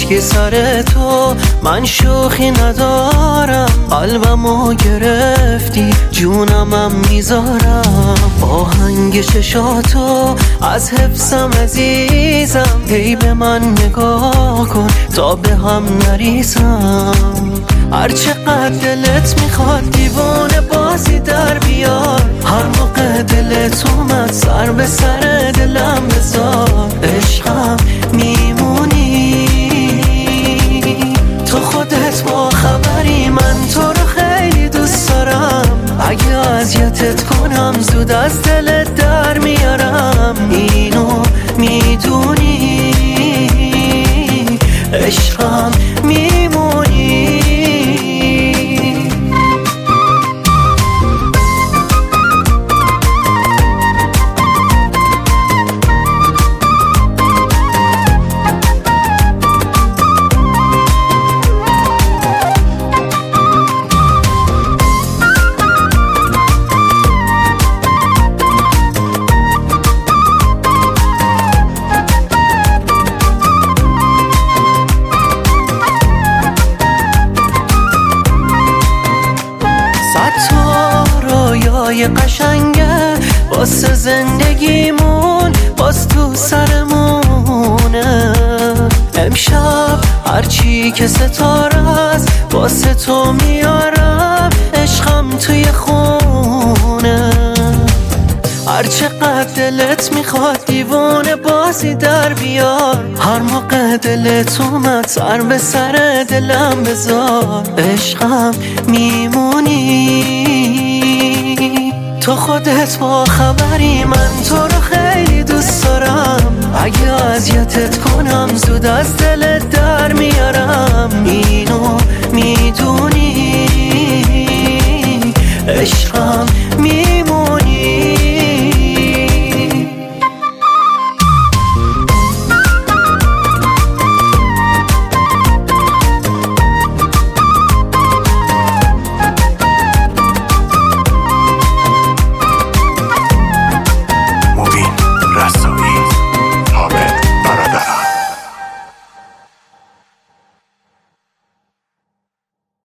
هیچکی سر تو، من شوخی ندارم. قلبمو گرفتی جونمم میذارم. آهنگ چشاتو از حفظم عزیزم، هی به من نگاه کن تا به هم نریزم. هر چقدر دلت میخواد دیوونه بازی در بیار، هر موقع دلت اومد سر به سر دلم بذار. عشقم میمونی تو خودت با خبری، من تو رو خیلی دوست دارم. اگه اذیتت کنم زود از دلت در میارم. اینو میدونی عشقم میمونی. رویای قشنگه واسه زندگیمون باز تو سرمونه. امشب هرچی که ستاره است واسه تو میارم، عشقم توی خونه. هر چقدر دلت میخواد دیوونه بازی در بیار، هر موقع دلت اومد سر به سر دلم بذار. عشقم میمونی تو خودت با خبری، من تو رو خیلی دوست دارم. اگه اذیتت کنم زود از دلت در میارم. اینو میدونی عشقم